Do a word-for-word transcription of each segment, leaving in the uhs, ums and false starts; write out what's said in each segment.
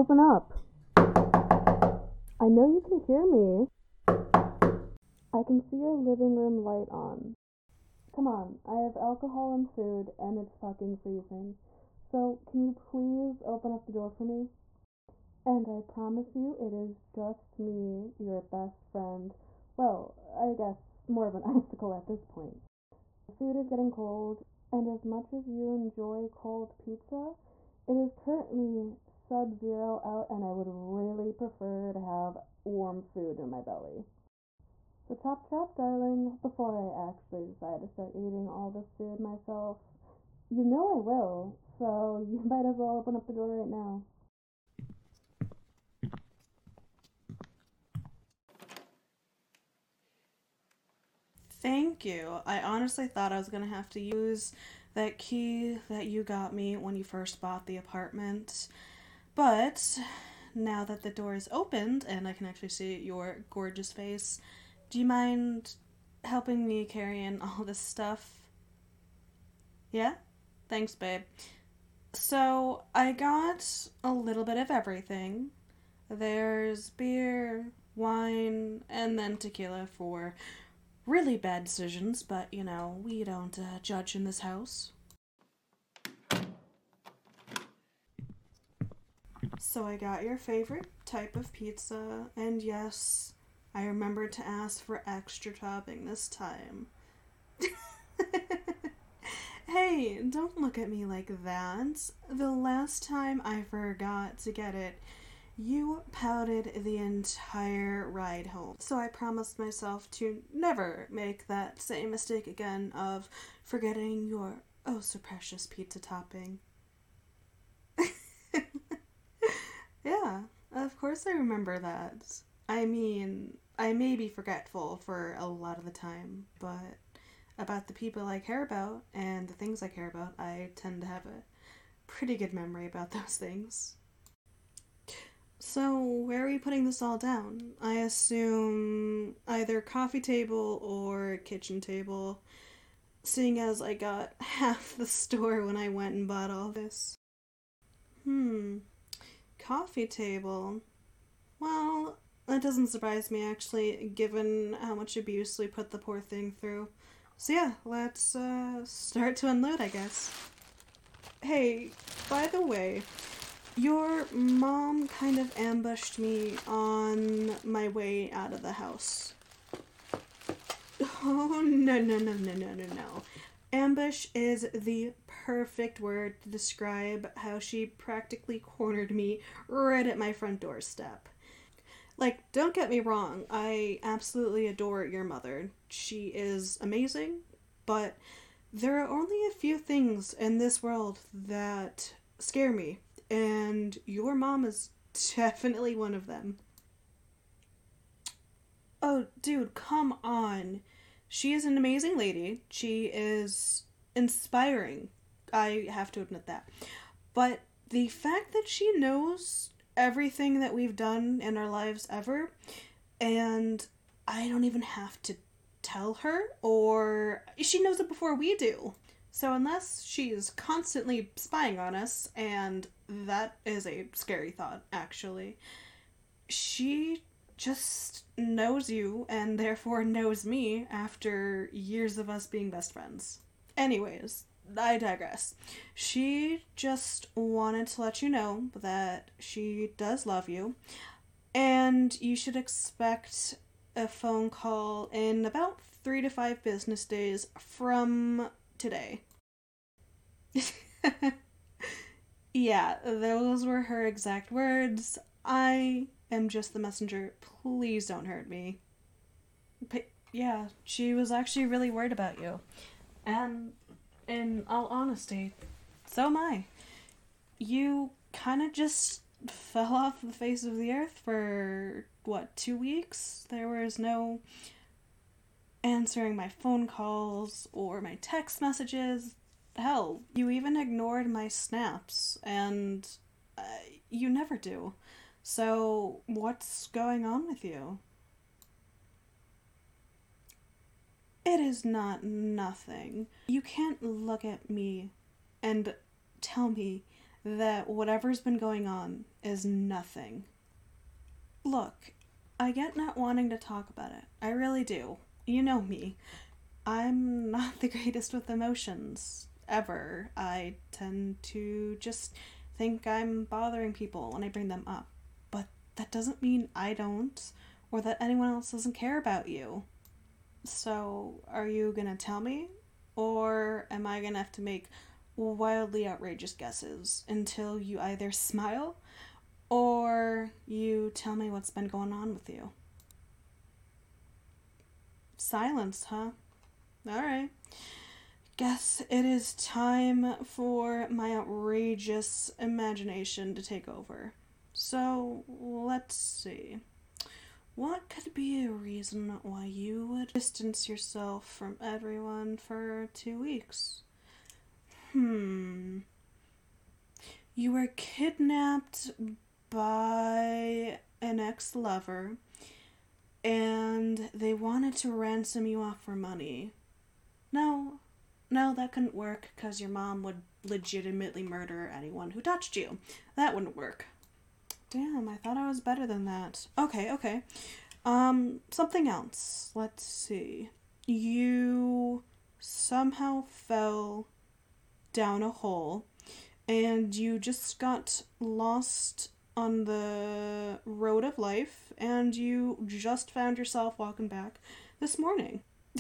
open up. I know you can hear me. I can see your living room light on. Come on, I have alcohol and food, and it's fucking freezing. So, can you please open up the door for me? And I promise you, it is just me, your best friend. Well, I guess more of an icicle at this point. The food is getting cold, and as much as you enjoy cold pizza, it is currently sub-zero out, and I would really prefer to have warm food in my belly. So chop chop, darling, before I actually decide to start eating all this food myself. You know I will, so you might as well open up the door right now. Thank you. I honestly thought I was going to have to use that key that you got me when you first bought the apartment. But now that the door is opened and I can actually see your gorgeous face, do you mind helping me carry in all this stuff? Yeah? Thanks, babe. So, I got a little bit of everything. There's beer, wine, and then tequila for really bad decisions, but, you know, we don't uh, judge in this house. So I got your favorite type of pizza, and yes, I remembered to ask for extra topping this time. Hey, don't look at me like that. The last time I forgot to get it, you pouted the entire ride home. So I promised myself to never make that same mistake again of forgetting your oh so precious pizza topping. Yeah, of course I remember that. I mean, I may be forgetful for a lot of the time, but about the people I care about and the things I care about, I tend to have a pretty good memory about those things. So, where are we putting this all down? I assume either coffee table or kitchen table, seeing as I got half the store when I went and bought all this. Hmm, coffee table. Well, that doesn't surprise me actually, given how much abuse we put the poor thing through. So yeah, let's uh, start to unload, I guess. Hey, by the way, your mom kind of ambushed me on my way out of the house. Oh, no, no, no, no, no, no, no. Ambush is the perfect word to describe how she practically cornered me right at my front doorstep. Like, don't get me wrong, I absolutely adore your mother. She is amazing, but there are only a few things in this world that scare me, and your mom is definitely one of them. Oh, dude, come on. She is an amazing lady. She is inspiring. I have to admit that. But the fact that she knows everything that we've done in our lives ever, and I don't even have to tell her, or she knows it before we do. So unless she is constantly spying on us, and that is a scary thought, actually, she just knows you and therefore knows me after years of us being best friends. Anyways, I digress. She just wanted to let you know that she does love you, and you should expect a phone call in about three to five business days from today. Yeah, those were her exact words. I am just the messenger. Please don't hurt me. But yeah, she was actually really worried about you. And in all honesty, so am I. You kind of just fell off the face of the earth for, what, two weeks? There was no answering my phone calls or my text messages. Hell, you even ignored my snaps, and uh, you never do. So, what's going on with you? It is not nothing. You can't look at me and tell me that whatever's been going on is nothing. Look, I get not wanting to talk about it. I really do. You know me. I'm not the greatest with emotions, ever. I tend to just think I'm bothering people when I bring them up. But that doesn't mean I don't, or that anyone else doesn't care about you. So, are you gonna tell me? Or am I gonna have to make wildly outrageous guesses until you either smile or you tell me what's been going on with you? Silence, huh? Alright. Guess it is time for my outrageous imagination to take over. So, let's see. What could be a reason why you would distance yourself from everyone for two weeks? Hmm. You were kidnapped by an ex-lover, and they wanted to ransom you off for money. No, no, that couldn't work, because your mom would legitimately murder anyone who touched you. That wouldn't work. Damn, I thought I was better than that. Okay, okay. Um, something else. Let's see. You somehow fell down a hole, and you just got lost on the road of life, and you just found yourself walking back this morning.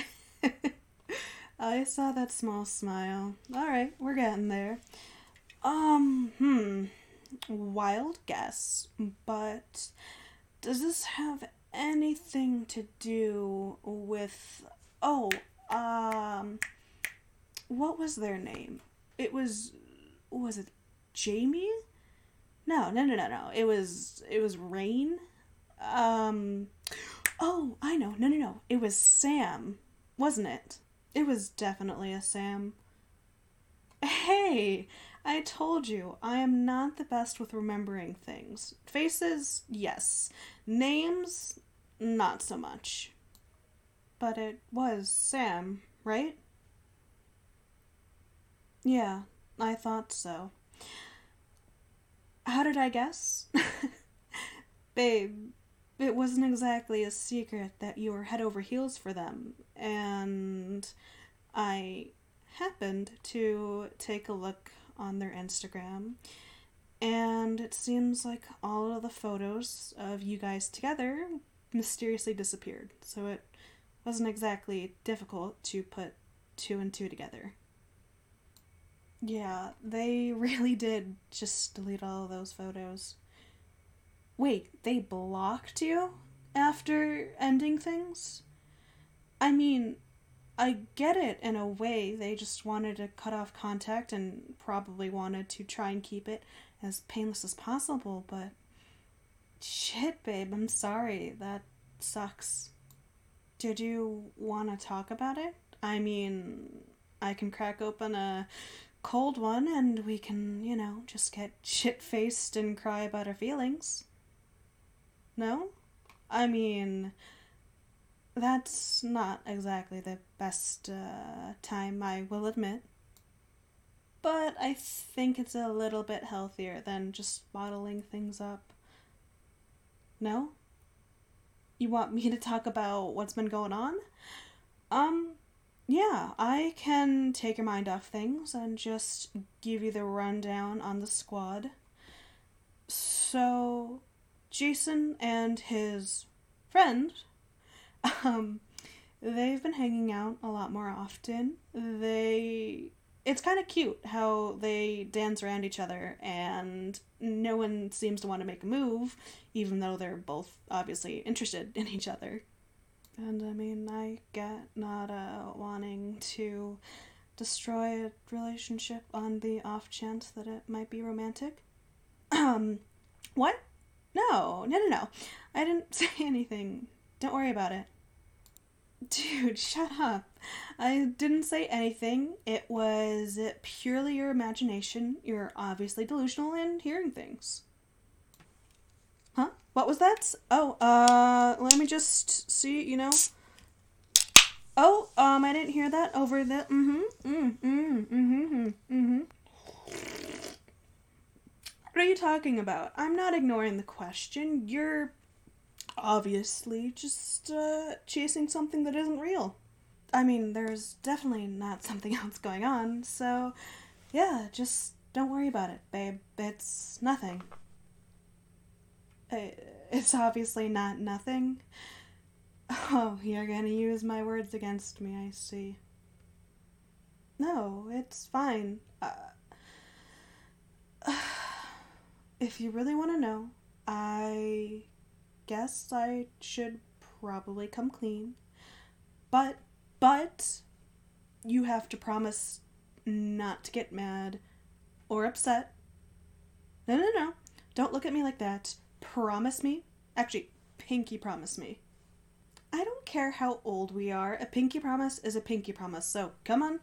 I saw that small smile. Alright, we're getting there. Um, hmm. Wild guess, but does this have anything to do with... Oh, um... what was their name? It was... Was it Jamie? No, no, no, no, no. It was... It was Rain? Um... Oh, I know. No, no, no. It was Sam. Wasn't it? It was definitely a Sam. Hey! I told you, I am not the best with remembering things. Faces, yes. Names, not so much. But it was Sam, right? Yeah, I thought so. How did I guess? Babe, it wasn't exactly a secret that you were head over heels for them, and I happened to take a look on their Instagram, and it seems like all of the photos of you guys together mysteriously disappeared, so it wasn't exactly difficult to put two and two together. Yeah, they really did just delete all of those photos. Wait, they blocked you after ending things? I mean, I get it in a way. They just wanted to cut off contact and probably wanted to try and keep it as painless as possible, but shit, babe, I'm sorry. That sucks. Did you want to talk about it? I mean, I can crack open a cold one and we can, you know, just get shit-faced and cry about our feelings. No? I mean, that's not exactly the best uh, time, I will admit. But I think it's a little bit healthier than just bottling things up. No? You want me to talk about what's been going on? Um, yeah, I can take your mind off things and just give you the rundown on the squad. So, Jason and his friend, um, they've been hanging out a lot more often. They... It's kind of cute how they dance around each other and no one seems to want to make a move, even though they're both obviously interested in each other. And I mean, I get not uh, wanting to destroy a relationship on the off chance that it might be romantic. Um, what? No, no, no, no. I didn't say anything. Don't worry about it. Dude, shut up. I didn't say anything. It was purely your imagination. You're obviously delusional and hearing things. Huh? What was that? Oh, uh, let me just see, you know. Oh, um, I didn't hear that over the, mm-hmm, mm, mm, mm-hmm, mm-hmm. What are you talking about? I'm not ignoring the question. You're obviously just uh, chasing something that isn't real. I mean, there's definitely not something else going on, so yeah, just don't worry about it, babe. It's nothing. It's obviously not nothing. Oh, you're gonna use my words against me, I see. No, it's fine. Uh, if you really want to know, I guess I should probably come clean. But, but, you have to promise not to get mad or upset. No, no, no. Don't look at me like that. Promise me. Actually, pinky promise me. I don't care how old we are. A pinky promise is a pinky promise. So, come on.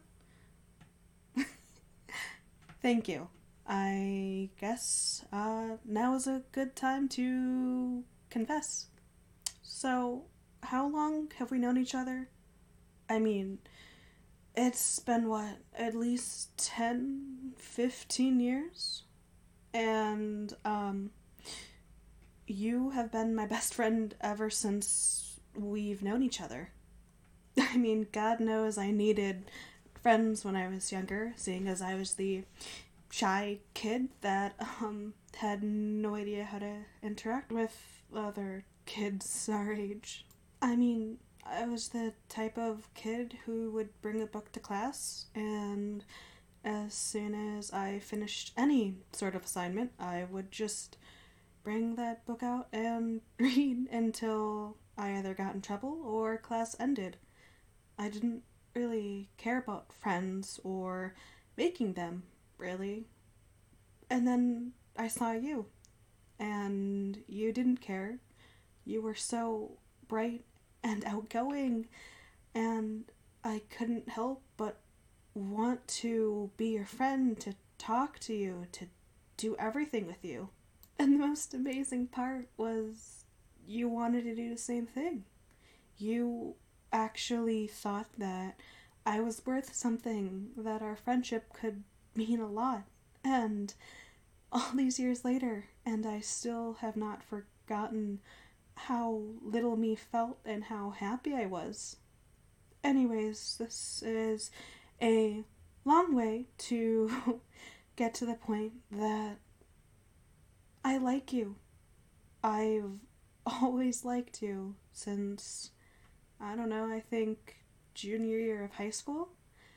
Thank you. I guess uh, now is a good time to confess. So, how long have we known each other? I mean, it's been what, at least ten, fifteen years? And, um, you have been my best friend ever since we've known each other. I mean, God knows I needed friends when I was younger, seeing as I was the shy kid that um had no idea how to interact with other kids our age. I mean, I was the type of kid who would bring a book to class, and as soon as I finished any sort of assignment, I would just bring that book out and read until I either got in trouble or class ended. I didn't really care about friends or making them, really. And then I saw you, and you didn't care. You were so bright and outgoing, and I couldn't help but want to be your friend, to talk to you, to do everything with you. And the most amazing part was you wanted to do the same thing. You actually thought that I was worth something, that our friendship could mean a lot. And all these years later, and I still have not forgotten how little me felt and how happy I was. Anyways, this is a long way to get to the point that I like you. I've always liked you since, I don't know, I think junior year of high school.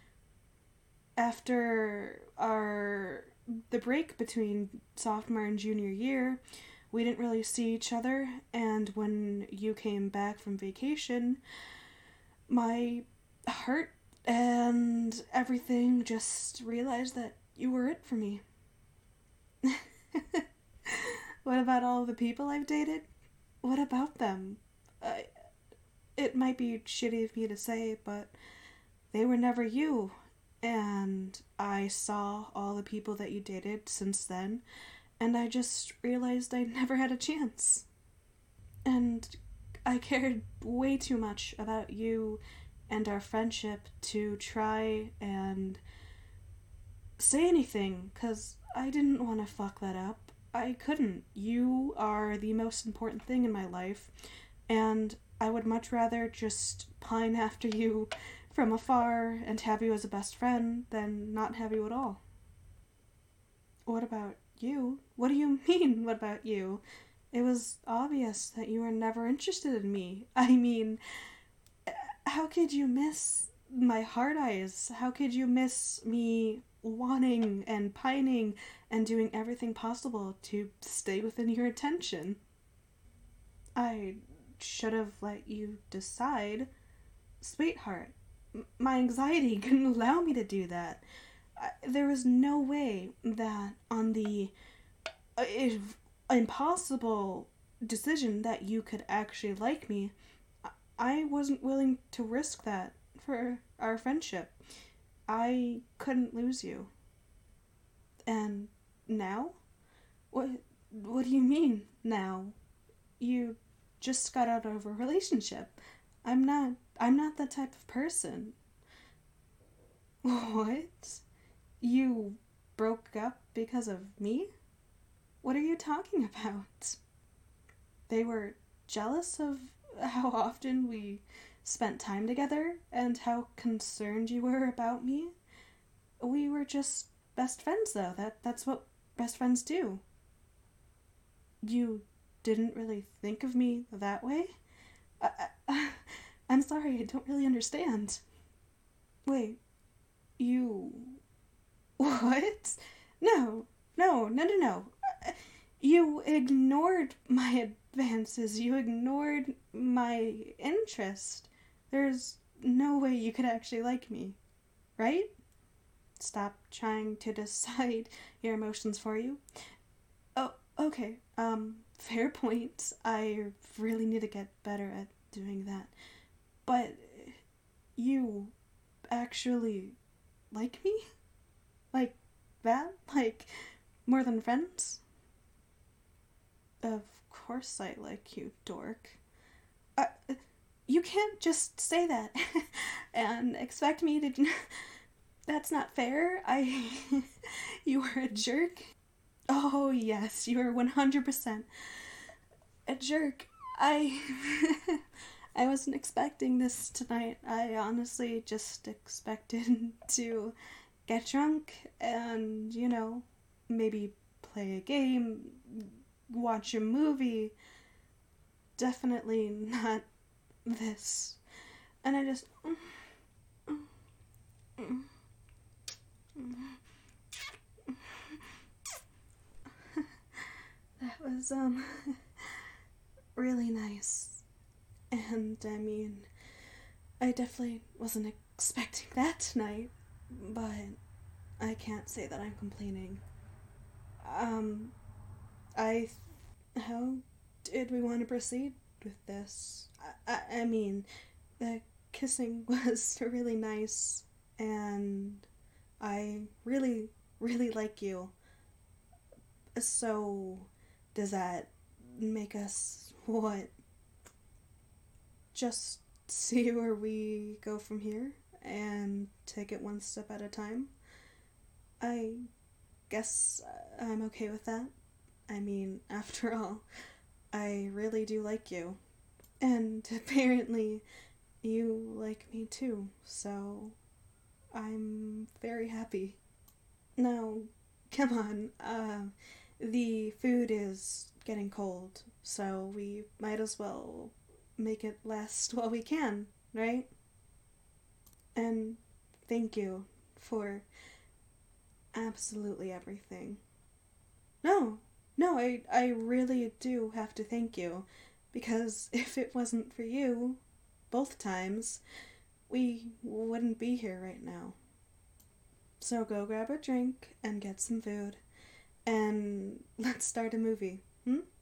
After our the break between sophomore and junior year, we didn't really see each other, and when you came back from vacation, my heart and everything just realized that you were it for me. What about all the people I've dated? What about them? Uh, it might be shitty of me to say, but they were never you. And I saw all the people that you dated since then, and I just realized I never had a chance. And I cared way too much about you and our friendship to try and say anything, because I didn't want to fuck that up. I couldn't. You are the most important thing in my life, and I would much rather just pine after you from afar and have you as a best friend than not have you at all. What about you? What do you mean, what about you? It was obvious that you were never interested in me. I mean, how could you miss my hard eyes? How could you miss me wanting and pining and doing everything possible to stay within your attention? I should have let you decide. Sweetheart, m- my anxiety couldn't allow me to do that. I, there was no way that on the uh, if, impossible decision that you could actually like me, I wasn't willing to risk that for our friendship. I couldn't lose you. And now? What what do you mean, now? You just got out of a relationship. I'm not I'm not that type of person. What? You broke up because of me? What are you talking about? They were jealous of how often we spent time together and how concerned you were about me? We were just best friends, though. That that's what best friends do. You didn't really think of me that way? I, I, I'm sorry, I don't really understand. Wait, you... What? No, no, no, no, no. You ignored my advances. You ignored my interest. There's no way you could actually like me, right? Stop trying to decide your emotions for you. Oh, okay. Um, fair point. I really need to get better at doing that. But you actually like me? Like that? Like more than friends? Of course I like you, dork. Uh, you can't just say that and expect me to... That's not fair. I... You were a jerk. Oh, yes, you are one hundred percent a jerk. I... I wasn't expecting this tonight. I honestly just expected to get drunk and, you know, maybe play a game, watch a movie. Definitely not this. And I just... That was, um, really nice. And, I mean, I definitely wasn't expecting that tonight, but I can't say that I'm complaining. Um, I... How did we want to proceed with this? I, I, I mean, the kissing was really nice, and I really, really like you. So, does that make us what? Just see where we go from here and take it one step at a time? I guess I'm okay with that. I mean, after all, I really do like you. And apparently, you like me too, so I'm very happy. Now, come on, uh, the food is getting cold, so we might as well make it last while we can, right? And thank you for absolutely everything. No, no, I, I really do have to thank you, because if it wasn't for you, both times, we wouldn't be here right now. So go grab a drink and get some food, and let's start a movie, hmm?